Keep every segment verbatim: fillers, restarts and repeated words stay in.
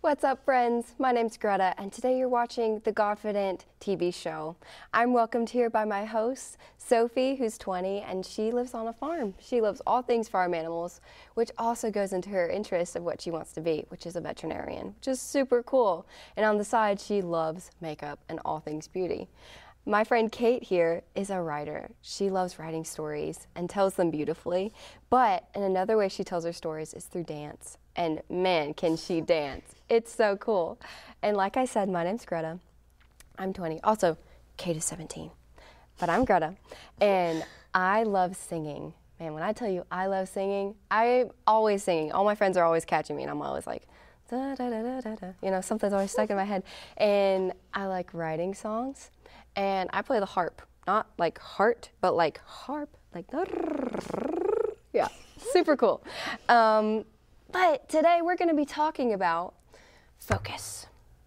What's up, friends? My name's Greta, and today you're watching The Godfident T V show. I'm welcomed here by my host, Sophie, who's twenty, and she lives on a farm. She loves all things farm animals, which also goes into her interest of what she wants to be, which is a veterinarian, which is super cool. And on the side, she loves makeup and all things beauty. My friend Kate here is a writer. She loves writing stories and tells them beautifully, but in another way she tells her stories is through dance. And man, can she dance. It's so cool. And like I said, my name's Greta. I'm twenty. Also, Kate is seventeen, but I'm Greta. And I love singing. Man, when I tell you I love singing, I'm always singing. All my friends are always catching me, and I'm always like, da, da, da, da, da, da. You know, something's always stuck in my head. And I like writing songs. And I play the harp, not like heart, but like harp, like, yeah, super cool. Um, but today we're going to be talking about focus,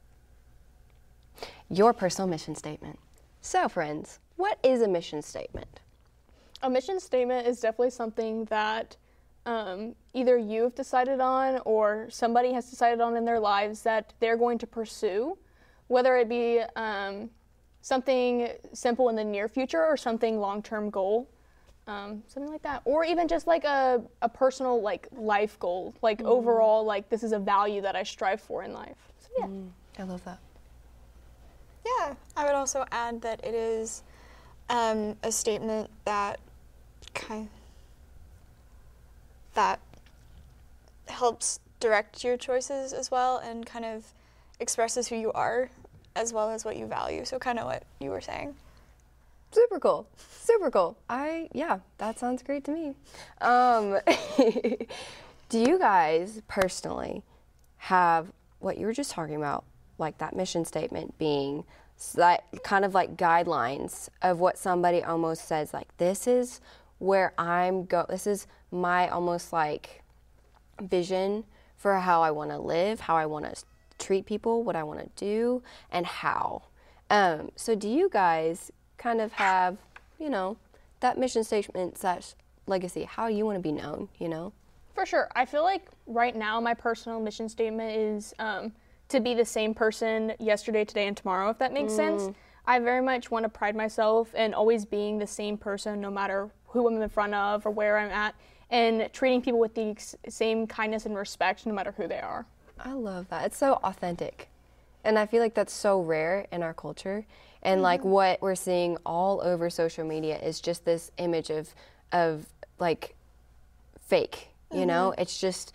your personal mission statement. So friends, what is a mission statement? A mission statement is definitely something that um, either you've decided on or somebody has decided on in their lives that they're going to pursue, whether it be um, something simple in the near future or something long-term goal, um, something like that. Or even just like a, a personal like life goal, like mm. overall, like this is a value that I strive for in life. So yeah. Mm, I love that. Yeah, I would also add that it is um, a statement that kind that helps direct your choices as well and kind of expresses who you are as well as what you value. So kind of what you were saying. Super cool. Super cool. I, yeah, that sounds great to me. Um, do you guys personally have what you were just talking about, like that mission statement being that kind of like guidelines of what somebody almost says, like, this is where I'm go, this is my almost like vision for how I want to live, how I want to treat people, what I want to do, and how. Um, so do you guys kind of have, you know, that mission statement slash legacy, how you want to be known, you know? For sure. I feel like right now my personal mission statement is um, to be the same person yesterday, today, and tomorrow, if that makes mm. sense. I very much want to pride myself in always being the same person no matter who I'm in front of or where I'm at, and treating people with the ex- same kindness and respect no matter who they are. I love that. It's so authentic. And I feel like that's so rare in our culture. And mm-hmm. like what we're seeing all over social media is just this image of of like fake, you mm-hmm. know? It's just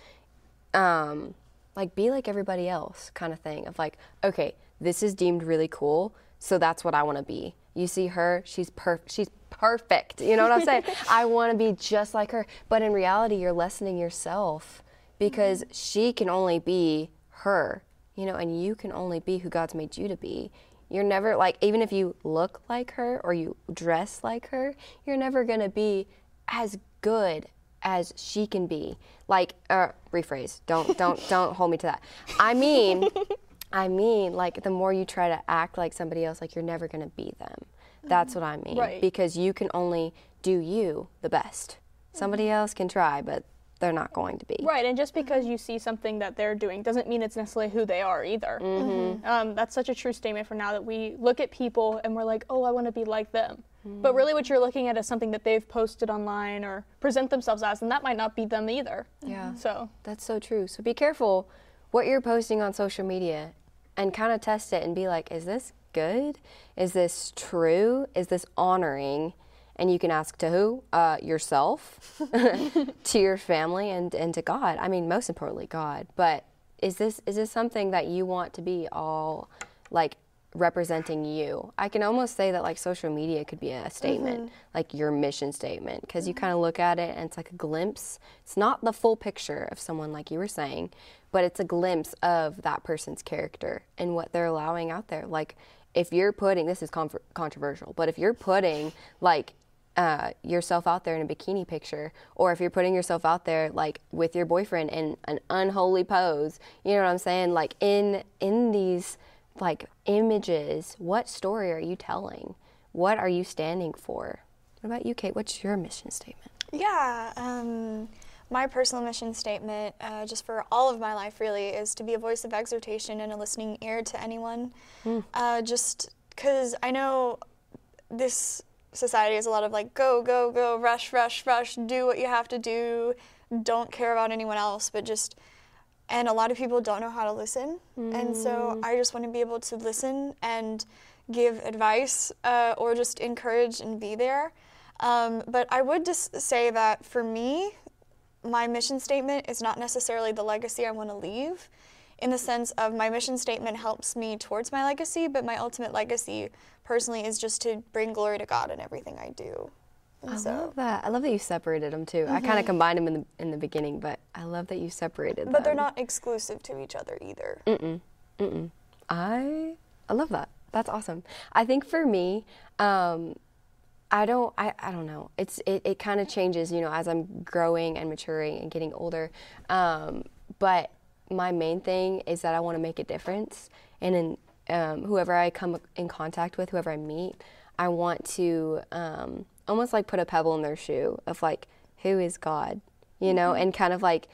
um, like be like everybody else kind of thing of like, okay, this is deemed really cool, so that's what I want to be. You see her, she's perfect. She's perfect. You know what I'm saying? I want to be just like her. But in reality, you're lessening yourself. Because mm-hmm. she can only be her, you know, and you can only be who God's made you to be. You're never, like, even if you look like her or you dress like her, you're never going to be as good as she can be. Like, uh, rephrase, don't, don't, don't hold me to that. I mean, I mean, like, the more you try to act like somebody else, like, you're never going to be them. That's what I mean. Right. Because you can only do you the best. Somebody mm-hmm. else can try, but they're not going to be. Right, and just because you see something that they're doing doesn't mean it's necessarily who they are either. Mm-hmm. Um, that's such a true statement for now that we look at people and we're like, oh, I want to be like them. Mm-hmm. But really what you're looking at is something that they've posted online or present themselves as, and that might not be them either. Yeah, so that's so true. So be careful what you're posting on social media and kind of test it and be like, is this good? Is this true? Is this honoring? And you can ask to who? Uh, yourself, to your family, and, and to God. I mean, most importantly, God. But is this is this something that you want to be all, like, representing you? I can almost say that, like, social media could be a statement, mm-hmm. like your mission statement, because mm-hmm. you kind of look at it and it's like a glimpse. It's not the full picture of someone, like you were saying, but it's a glimpse of that person's character and what they're allowing out there. Like, if you're putting, this is con- controversial, but if you're putting, like, Uh, yourself out there in a bikini picture, or if you're putting yourself out there like with your boyfriend in an unholy pose, you know what I'm saying? Like in in these like images, what story are you telling? What are you standing for? What about you, Kate? What's your mission statement? Yeah, um, My personal mission statement, uh, just for all of my life really, is to be a voice of exhortation and a listening ear to anyone. Mm. Uh, just because I know this society is a lot of like, go, go, go, rush, rush, rush, do what you have to do, don't care about anyone else, but just, and a lot of people don't know how to listen. Mm. And so I just want to be able to listen and give advice uh, or just encourage and be there. Um, but I would just say that for me, my mission statement is not necessarily the legacy I want to leave, in the sense of my mission statement helps me towards my legacy, but my ultimate legacy personally is just to bring glory to God in everything I do. And I so, love that. I love that you separated them too. Mm-hmm. I kind of combined them in the in the beginning, but I love that you separated them. But they're not exclusive to each other either. Mm-mm. Mm-mm. I I love that. That's awesome. I think for me, um, I don't, I, I don't know. It's, it, it kind of changes, you know, as I'm growing and maturing and getting older. Um, but my main thing is that I want to make a difference. And in um, whoever I come in contact with, whoever I meet, I want to um, almost like put a pebble in their shoe of like, who is God, you know, mm-hmm. and kind of like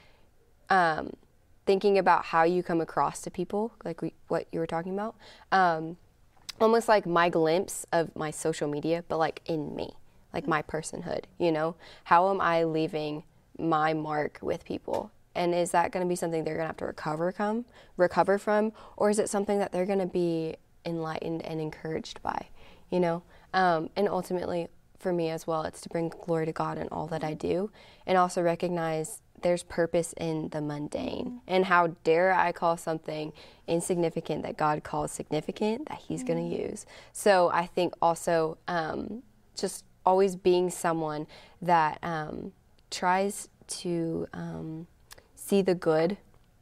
um, thinking about how you come across to people, like we, what you were talking about. Um, almost like my glimpse of my social media, but like in me, like my personhood, you know? How am I leaving my mark with people? And is that going to be something they're going to have to recover come, recover from? Or is it something that they're going to be enlightened and encouraged by, you know? Um, and ultimately, for me as well, it's to bring glory to God in all that I do, and also recognize there's purpose in the mundane. And how dare I call something insignificant that God calls significant that he's mm. going to use. So I think also um, just always being someone that um, tries to um, see the good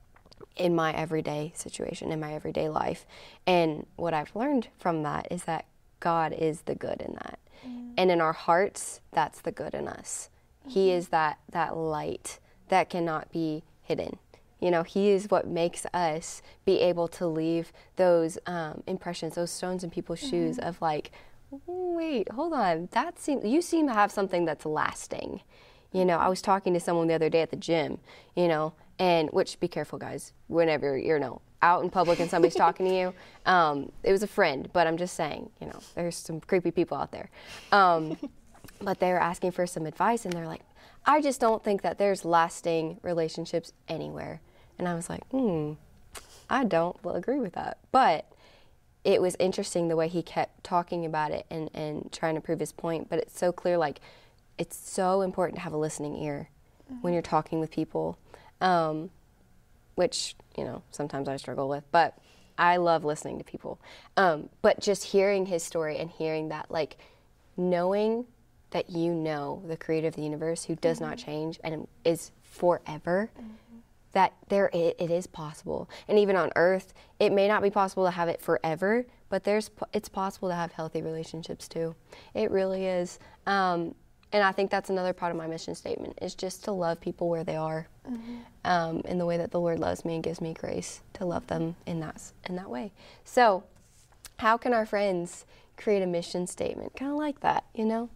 in my everyday situation, in my everyday life. And what I've learned from that is that God is the good in that. Mm. And in our hearts, that's the good in us. Mm-hmm. He is that that light that cannot be hidden. You know, he is what makes us be able to leave those um, impressions, those stones in people's mm-hmm. shoes of like, wait, hold on, that seem, you seem to have something that's lasting. You know, I was talking to someone the other day at the gym, you know, and which, be careful guys, whenever you're, you know, out in public and somebody's talking to you. Um, it was a friend, but I'm just saying, you know, there's some creepy people out there. Um, but they were asking for some advice, and they're like, I just don't think that there's lasting relationships anywhere. And I was like, hmm, I don't agree with that. But it was interesting the way he kept talking about it and, and trying to prove his point. But it's so clear, like, it's so important to have a listening ear mm-hmm. when you're talking with people, um, which, you know, sometimes I struggle with. But I love listening to people. Um, but just hearing his story and hearing that, like, knowing that you know the creator of the universe who does mm-hmm. not change and is forever, mm-hmm. that there it, it is possible. And even on earth, it may not be possible to have it forever, but there's it's possible to have healthy relationships too. It really is. Um, and I think that's another part of my mission statement, is just to love people where they are, mm-hmm. um, in the way that the Lord loves me and gives me grace to love them in that, in that way. So how can our friends create a mission statement? Kind of like that, you know?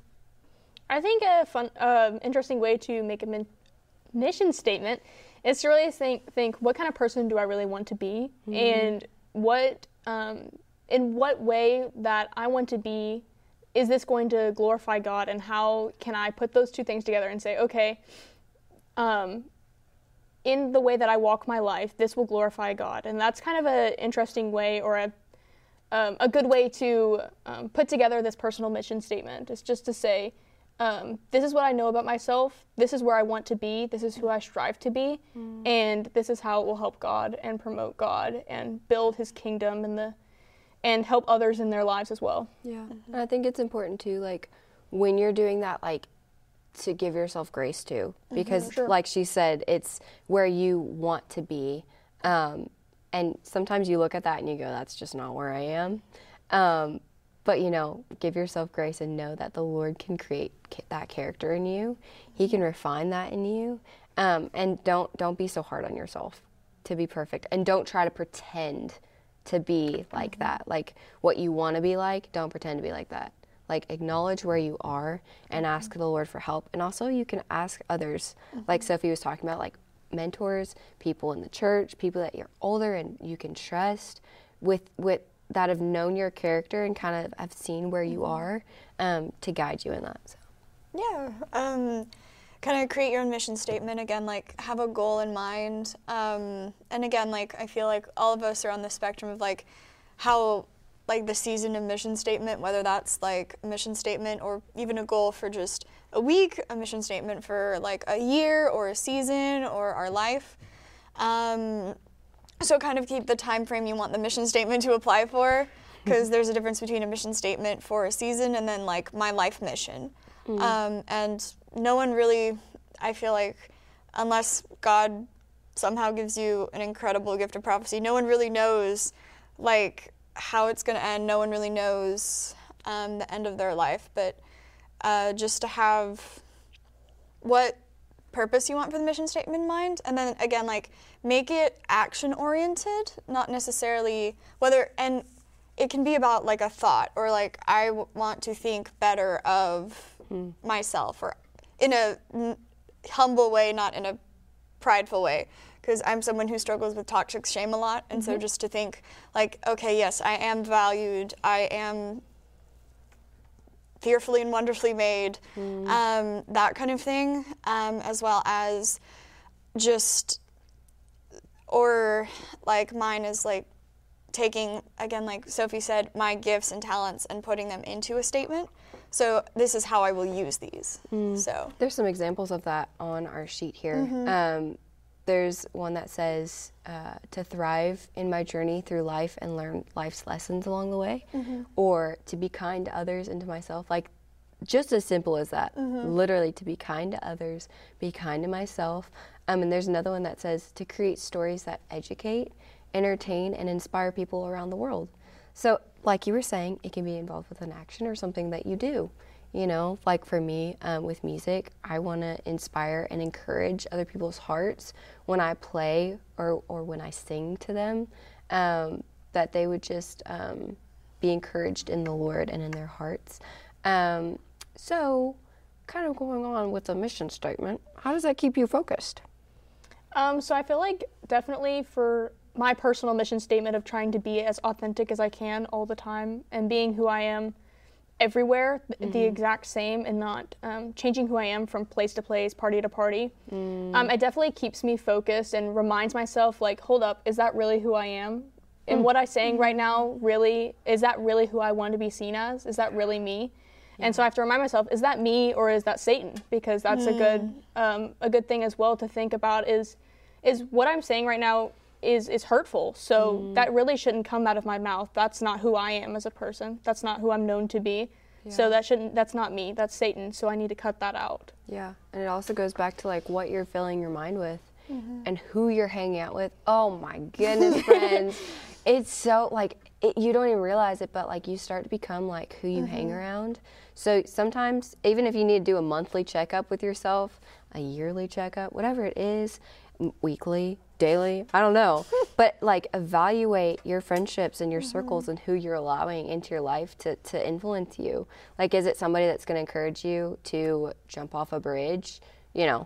I think a fun, uh, interesting way to make a min- mission statement is to really think, think, what kind of person do I really want to be, mm-hmm. and what, um, in what way that I want to be, is this going to glorify God, and how can I put those two things together and say, okay, um, in the way that I walk my life, this will glorify God. And that's kind of an interesting way, or a um, a good way to um, put together this personal mission statement. It's just to say, Um, this is what I know about myself, this is where I want to be, this is who I strive to be, mm. and this is how it will help God and promote God and build his kingdom and the and help others in their lives as well. Yeah, mm-hmm. I think it's important too, like, when you're doing that, like, to give yourself grace too, because mm-hmm, sure. like she said, it's where you want to be, um, and sometimes you look at that and you go, that's just not where I am. Um, But, you know, give yourself grace and know that the Lord can create that character in you. He can refine that in you. Um, and don't don't be so hard on yourself to be perfect. And don't try to pretend to be like that. Like, what you want to be like, don't pretend to be like that. like acknowledge where you are and mm-hmm. ask the Lord for help. And also you can ask others, mm-hmm. like Sophie was talking about, like mentors, people in the church, people that you're older and you can trust with with that have known your character and kind of have seen where you are, um, to guide you in that. So. Yeah, um, kind of create your own mission statement. Again, like have a goal in mind. Um, and again, like I feel like all of us are on the spectrum of like how like the season of mission statement, whether that's like a mission statement or even a goal for just a week, a mission statement for like a year or a season or our life. Um, so kind of keep the time frame you want the mission statement to apply for, because there's a difference between a mission statement for a season and then like my life mission. Mm. Um, and no one really, I feel like, unless God somehow gives you an incredible gift of prophecy, no one really knows like how it's going to end. No one really knows um, the end of their life, but uh, just to have what purpose you want for the mission statement in mind, and then again, like make it action oriented, not necessarily whether, and it can be about like a thought or like I w- want to think better of mm. myself, or in a n- humble way, not in a prideful way, because I'm someone who struggles with toxic shame a lot, and mm-hmm. so just to think like, okay, yes, I am valued, I am fearfully and wonderfully made, mm. um, that kind of thing, um, as well as just, or like mine is like taking, again, like Sophie said, my gifts and talents and putting them into a statement. So this is how I will use these. Mm. So there's some examples of that on our sheet here. Mm-hmm. Um, there's one that says uh, to thrive in my journey through life and learn life's lessons along the way, mm-hmm. or to be kind to others and to myself. Like just as simple as that, mm-hmm. literally to be kind to others, be kind to myself. Um, and there's another one that says to create stories that educate, entertain, and inspire people around the world. So like you were saying, it can be involved with an action or something that you do. You know, like for me, um, with music, I want to inspire and encourage other people's hearts when I play or, or when I sing to them, um, that they would just um, be encouraged in the Lord and in their hearts. Um, so kind of going on with the mission statement, how does that keep you focused? Um, so I feel like definitely for my personal mission statement of trying to be as authentic as I can all the time and being who I am everywhere, mm-hmm. the exact same, and not um, changing who I am from place to place, party to party. Mm. Um, it definitely keeps me focused and reminds myself, like, hold up, is that really who I am? And mm. what I'm saying right now, really, is that really who I want to be seen as? Is that really me? Yeah. And so I have to remind myself, is that me or is that Satan? Because that's mm. a good um, a good thing as well to think about is, is what I'm saying right now is is hurtful. So mm. that really shouldn't come out of my mouth. That's not who I am as a person. That's not who I'm known to be. Yeah. So that shouldn't that's not me. That's Satan. So I need to cut that out. Yeah. And it also goes back to like what you're filling your mind with, mm-hmm. and who you're hanging out with. Oh my goodness, friends. It's so like it, you don't even realize it, but like you start to become like who you mm-hmm. hang around. So sometimes even if you need to do a monthly checkup with yourself, a yearly checkup, whatever it is, weekly, daily, I don't know, but like evaluate your friendships and your mm-hmm. circles and who you're allowing into your life to, to influence you. Like, is it somebody that's going to encourage you to jump off a bridge? You know,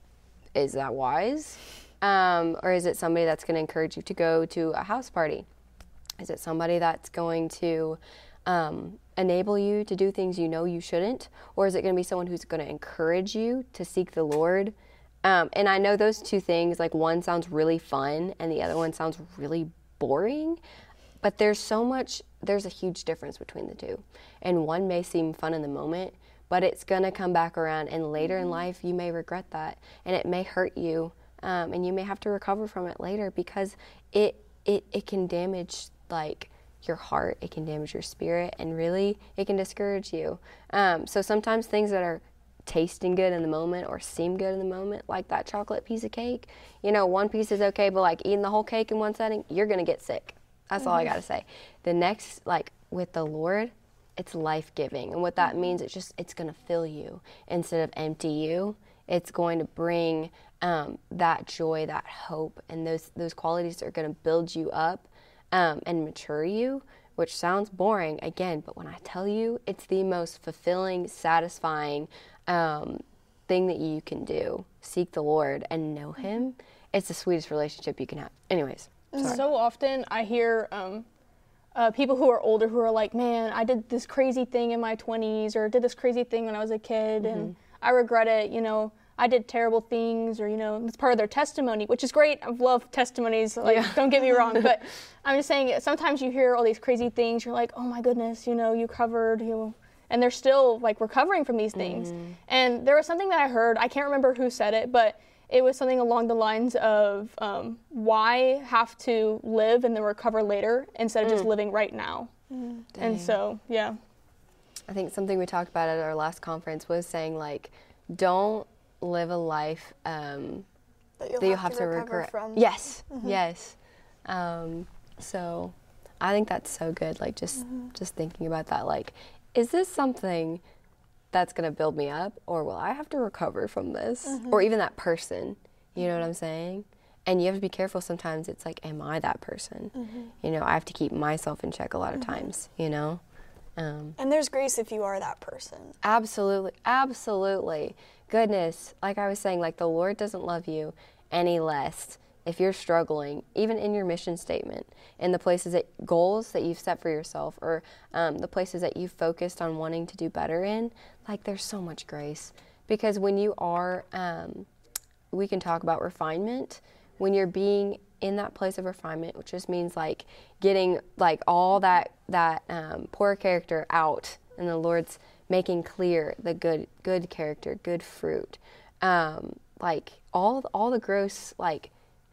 is that wise? Um, or is it somebody that's going to encourage you to go to a house party? Is it somebody that's going to um, enable you to do things you know you shouldn't? Or is it going to be someone who's going to encourage you to seek the Lord? Um, and I know those two things, like one sounds really fun and the other one sounds really boring, but there's so much, there's a huge difference between the two. And one may seem fun in the moment, but it's going to come back around, and later in life you may regret that, and it may hurt you, um, and you may have to recover from it later because it, it, it can damage like your heart, it can damage your spirit, and really it can discourage you. Um, so sometimes things that are tasting good in the moment or seem good in the moment, like that chocolate piece of cake, you know, one piece is okay, but like eating the whole cake in one setting, you're going to get sick. That's mm-hmm. all I got to say. The next, like with the Lord, it's life-giving. And what that mm-hmm. means, it's just, it's going to fill you instead of empty you. It's going to bring um, that joy, that hope, and those, those qualities are going to build you up um, and mature you which sounds boring again, but when I tell you, it's the most fulfilling, satisfying um, thing that you can do. Seek the Lord and know Him. It's the sweetest relationship you can have. Anyways, sorry. So often I hear um, uh, people who are older who are like, man, I did this crazy thing in my twenties, or did this crazy thing when I was a kid, mm-hmm. and I regret it, you know, I did terrible things, or, you know, it's part of their testimony, which is great. I love testimonies, like, yeah. Don't get me wrong, but I'm just saying, sometimes you hear all these crazy things, you're like, oh my goodness, you know, you covered, you know, and they're still, like, recovering from these things. Mm-hmm. And there was something that I heard, I can't remember who said it, but it was something along the lines of, um, why have to live and then recover later instead of mm. just living right now? Mm. And so, yeah. I think something we talked about at our last conference was saying, like, don't live a life um, that you'll, that you'll have, have to, to recover regret. from. Yes, Mm-hmm. yes. Um, so I think that's so good, like, just, mm-hmm. just thinking about that, like, is this something that's going to build me up, or will I have to recover from this? Mm-hmm. Or even that person, you know what I'm saying? And you have to be careful sometimes. It's like, am I that person? Mm-hmm. You know, I have to keep myself in check a lot of mm-hmm. times, you know? Um, and there's grace if you are that person. Absolutely, absolutely. Goodness, like I was saying, like, the Lord doesn't love you any less if you're struggling, even in your mission statement, in the places that, goals that you've set for yourself, or um, the places that you've focused on wanting to do better in. Like, there's so much grace. Because when you are, um, we can talk about refinement, when you're being in that place of refinement, which just means, like, getting, like, all that, that um, poor character out, and the Lord's making clear the good good character, good fruit. Um, like, all, all the gross, like,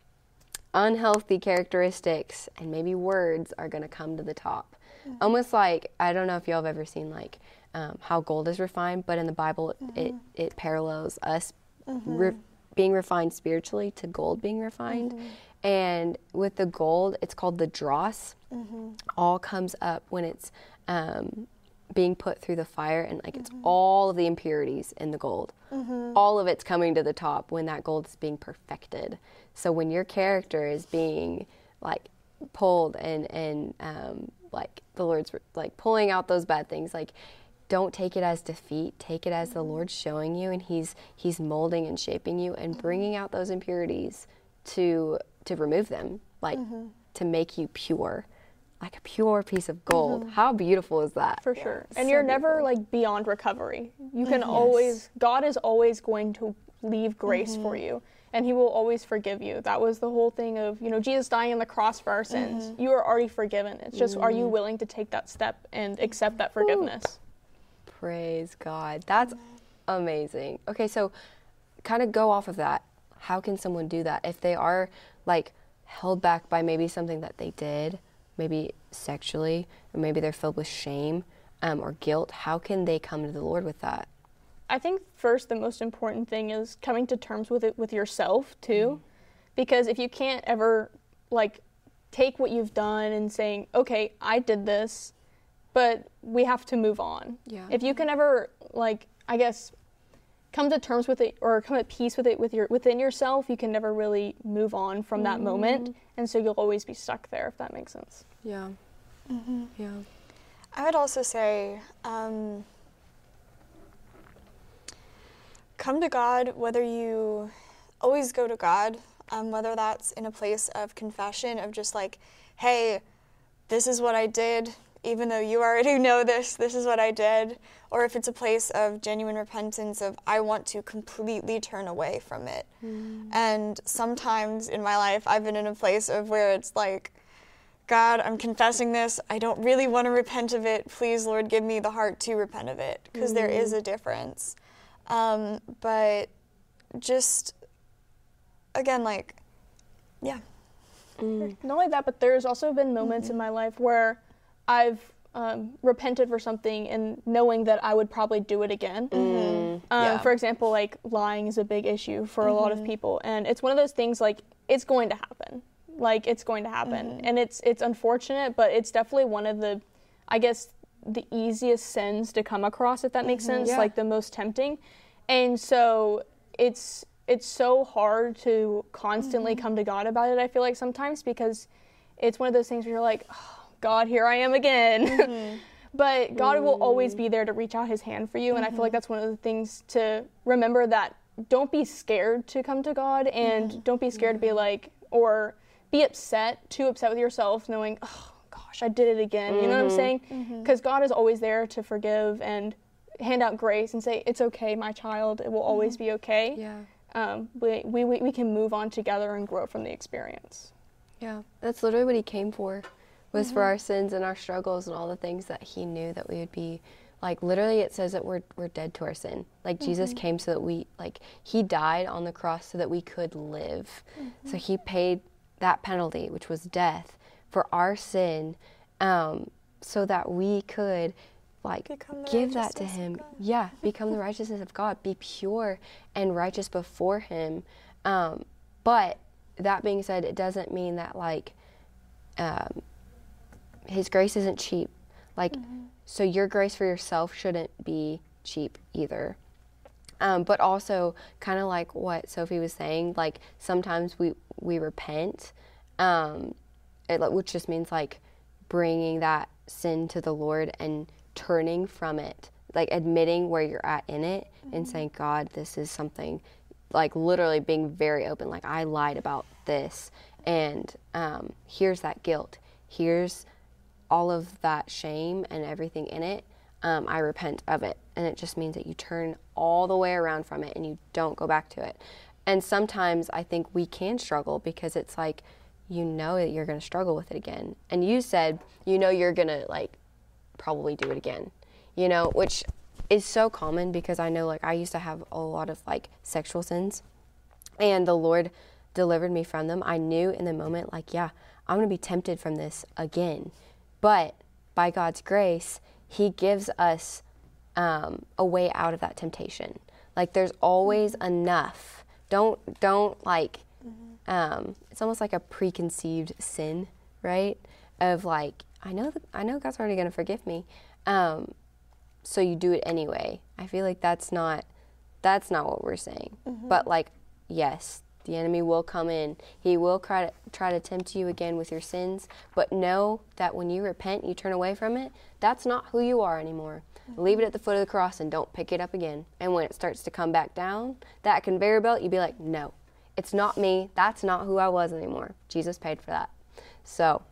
unhealthy characteristics and maybe words are going to come to the top. Mm-hmm. Almost like, I don't know if y'all have ever seen, like, um, how gold is refined, but in the Bible, mm-hmm. it, it parallels us mm-hmm. re- being refined spiritually to gold being refined. Mm-hmm. And with the gold, it's called the dross. Mm-hmm. All comes up when it's um, being put through the fire, and, like, mm-hmm. it's all of the impurities in the gold. Mm-hmm. All of it's coming to the top when that gold is being perfected. So when your character is being, like, pulled and, and um, like, the Lord's, like, pulling out those bad things, like, don't take it as defeat. Take it as mm-hmm. the Lord showing you, and He's He's molding and shaping you and bringing out those impurities to to remove them, like, mm-hmm. to make you pure, like a pure piece of gold. Mm-hmm. How beautiful is that? For yeah, sure. And so you're never, beautiful. Like, beyond recovery. You can mm-hmm. always, God is always going to leave grace mm-hmm. for you. And He will always forgive you. That was the whole thing of, you know, Jesus dying on the cross for our sins. Mm-hmm. You are already forgiven. It's just, mm-hmm. are you willing to take that step and accept that forgiveness? Ooh. Praise God. That's amazing. Okay, so kind of go off of that. How can someone do that? If they are, like, held back by maybe something that they did, maybe sexually, or maybe they're filled with shame um, or guilt, how can they come to the Lord with that? I think first the most important thing is coming to terms with it with yourself too, mm. because if you can't ever, like, take what you've done and saying, okay, I did this, but we have to move on. Yeah. If you can ever, like, I guess, come to terms with it or come at peace with it with your within yourself, you can never really move on from mm. that moment, and so you'll always be stuck there, if that makes sense. Yeah. Mm-hmm. Yeah. I would also say, um, come to God, whether you always go to God, um, whether that's in a place of confession, of just like, hey, this is what I did, even though you already know this, this is what I did. Or if it's a place of genuine repentance of, I want to completely turn away from it. Mm. And sometimes in my life, I've been in a place of where it's like, God, I'm confessing this. I don't really want to repent of it. Please, Lord, give me the heart to repent of it, because mm. there is a difference. Um, but just, again, like, yeah. Mm. Not only that, but there's also been moments mm-hmm. in my life where I've um, repented for something and knowing that I would probably do it again. Mm-hmm. Um, yeah. For example, like, lying is a big issue for mm-hmm. a lot of people. And it's one of those things, like, it's going to happen. Like, it's going to happen. Mm-hmm. And it's it's unfortunate, but it's definitely one of the, I guess, the easiest sins to come across, if that makes mm-hmm. sense, yeah. like the most tempting. And so it's it's so hard to constantly mm-hmm. come to God about it, I feel like, sometimes, because it's one of those things where you're like, oh, God, here I am again. Mm-hmm. But God mm. will always be there to reach out his hand for you. And mm-hmm. I feel like that's one of the things to remember, that don't be scared to come to God, and mm-hmm. don't be scared mm-hmm. to be like, or be upset, too upset with yourself, knowing, oh gosh, I did it again. Mm-hmm. You know what I'm saying? Because mm-hmm. God is always there to forgive and hand out grace and say, it's okay, my child, it will mm-hmm. always be okay. Yeah. Um, we, we, we can move on together and grow from the experience. Yeah, that's literally what he came for. Was mm-hmm. for our sins and our struggles and all the things that he knew that we would be, like, literally it says that we're we're dead to our sin. Like, mm-hmm. Jesus came so that we, like, he died on the cross so that we could live. Mm-hmm. So he paid that penalty, which was death, for our sin, um, so that we could, like, give that to him. Yeah, become the righteousness of God. Be pure and righteous before him. Um, but that being said, it doesn't mean that, like, um, his grace isn't cheap. Like, mm-hmm. so your grace for yourself shouldn't be cheap either. Um, but also, kind of like what Sophie was saying, like, sometimes we, we repent, um, it, which just means, like, bringing that sin to the Lord and turning from it, like, admitting where you're at in it mm-hmm. and saying, God, this is something, like, literally being very open, like, I lied about this, and um, here's that guilt. Here's all of that shame and everything in it. Um, I repent of it. And it just means that you turn all the way around from it and you don't go back to it. And sometimes I think we can struggle because it's like, you know that you're going to struggle with it again. And you said, you know, you're going to, like, probably do it again, you know, which is so common because I know, like, I used to have a lot of, like, sexual sins, and the Lord delivered me from them. I knew in the moment, like, yeah, I'm going to be tempted from this again. But by God's grace, he gives us um, a way out of that temptation. Like, there's always mm-hmm. enough. Don't, don't like, mm-hmm. um, it's almost like a preconceived sin, right? Of, like, I know that, I know God's already going to forgive me. Um, so you do it anyway. I feel like that's not, that's not what we're saying. Mm-hmm. But, like, yes, the enemy will come in. He will try to, try to tempt you again with your sins. But know that when you repent, you turn away from it, that's not who you are anymore. Mm-hmm. Leave it at the foot of the cross and don't pick it up again. And when it starts to come back down, that conveyor belt, you'd be like, no, it's not me. That's not who I was anymore. Jesus paid for that. So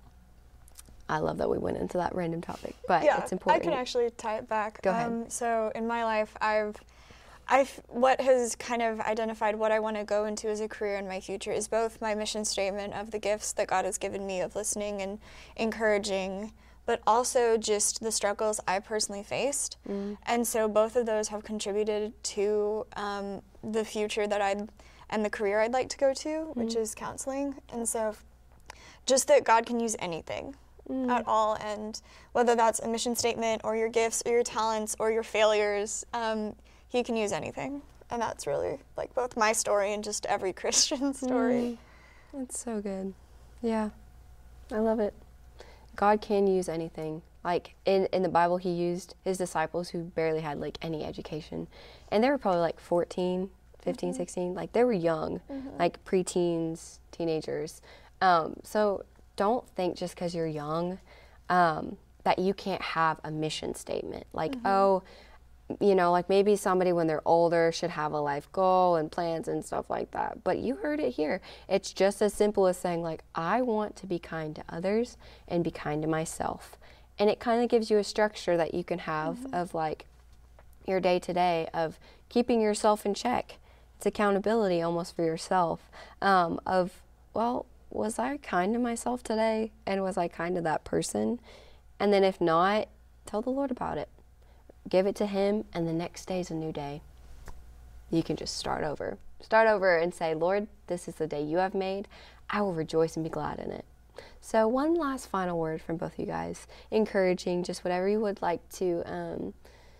I love that we went into that random topic, but yeah, it's important. I can actually tie it back. Go ahead. Um, so in my life, I've I've, what has kind of identified what I want to go into as a career in my future is both my mission statement of the gifts that God has given me of listening and encouraging, but also just the struggles I personally faced. Mm. And so both of those have contributed to um, the future that I'd, and the career I'd like to go to, mm. which is counseling. And so just that God can use anything mm. at all, and whether that's a mission statement or your gifts or your talents or your failures, um, he can use anything, and that's really, like, both my story and just every Christian story. Mm, that's so good. Yeah, I love it. God can use anything. Like, in, in the Bible, he used his disciples who barely had, like, any education. And they were probably, like, fourteen, fifteen, mm-hmm. sixteen. Like, they were young, mm-hmm. like, preteens, teenagers. Um, so don't think just because you're young um, that you can't have a mission statement. Like, mm-hmm. oh, you know, like, maybe somebody when they're older should have a life goal and plans and stuff like that. But you heard it here. It's just as simple as saying, like, I want to be kind to others and be kind to myself. And it kind of gives you a structure that you can have mm-hmm. of, like, your day-to-day of keeping yourself in check. It's accountability almost for yourself um, of, well, was I kind to myself today? And was I kind to that person? And then if not, tell the Lord about it. Give it to him, and the next day is a new day. You can just start over. Start over and say, Lord, this is the day you have made. I will rejoice and be glad in it. So one last final word from both of you guys, encouraging, just whatever you would like to um,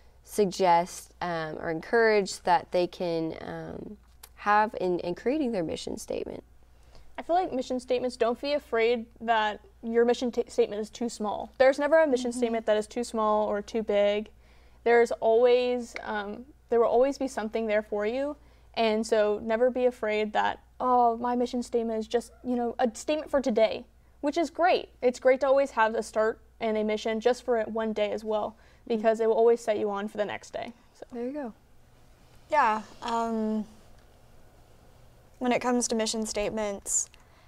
suggest um, or encourage that they can um, have in, in creating their mission statement. I feel like mission statements, don't be afraid that your mission t- statement is too small. There's never a mission mm-hmm. statement that is too small or too big. There's always, um, there will always be something there for you. And so never be afraid that, oh, my mission statement is just, you know, a statement for today. which is great. It's great to always have a start and a mission just for one day as well, because it will always set you on for the next day. So. There you go. Yeah. Um, when it comes to mission statements,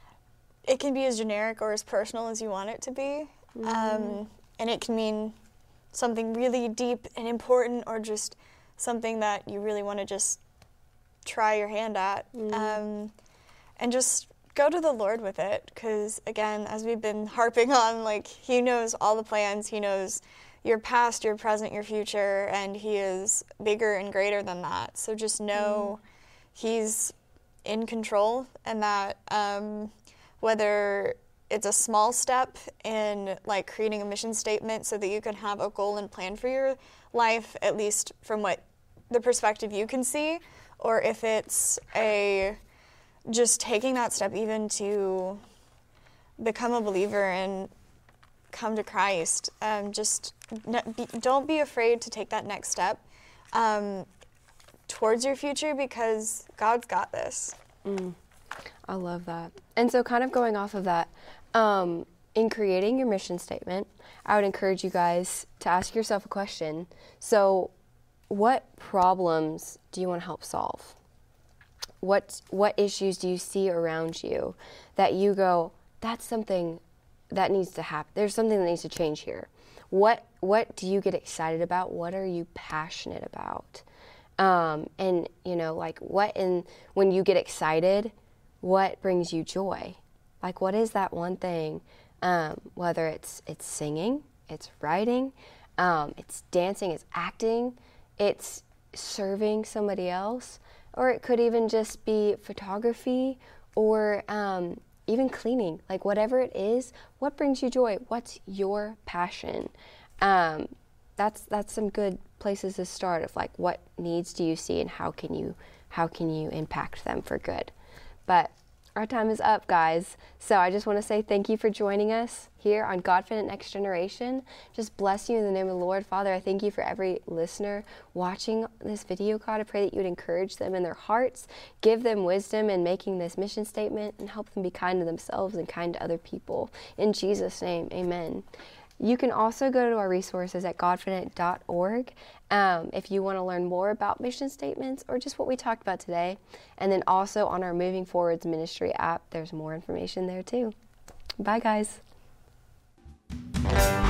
it can be as generic or as personal as you want it to be. Mm-hmm. Um, and it can mean something really deep and important, or just something that you really want to just try your hand at. Mm-hmm. Um, and just go to the Lord with it, because, again, as we've been harping on, like, He knows all the plans. He knows your past, your present, your future, and He is bigger and greater than that. So just know mm. He's in control, and that um, whether it's a small step in, like, creating a mission statement so that you can have a goal and plan for your life, at least from what the perspective you can see, or if it's a just taking that step even to become a believer and come to Christ. Um, just ne- be, don't be afraid to take that next step um, towards your future, because God's got this. Mm, I love that. And so kind of going off of that, um, in creating your mission statement, I would encourage you guys to ask yourself a question. So what problems do you want to help solve? What what issues do you see around you that you go, that's something that needs to happen. There's something that needs to change here. What what do you get excited about? What are you passionate about? Um, and, you know, like what in when you get excited, what brings you joy? Like what is that one thing? Um, whether it's it's singing, it's writing, um, it's dancing, it's acting, it's serving somebody else, or it could even just be photography, or um, even cleaning. Like whatever it is, what brings you joy? What's your passion? Um, that's that's some good places to start of like what needs do you see and how can you how can you impact them for good. But our time is up, guys. So I just want to say thank you for joining us here on Godfident Next Generation. Just bless you in the name of the Lord. Father, I thank you for every listener watching this video, God. I pray that you would encourage them in their hearts, give them wisdom in making this mission statement, and help them be kind to themselves and kind to other people. In Jesus' name, amen. You can also go to our resources at godfident dot org um, if you want to learn more about mission statements or just what we talked about today. And then also on our Moving Forwards ministry app, there's more information there too. Bye, guys.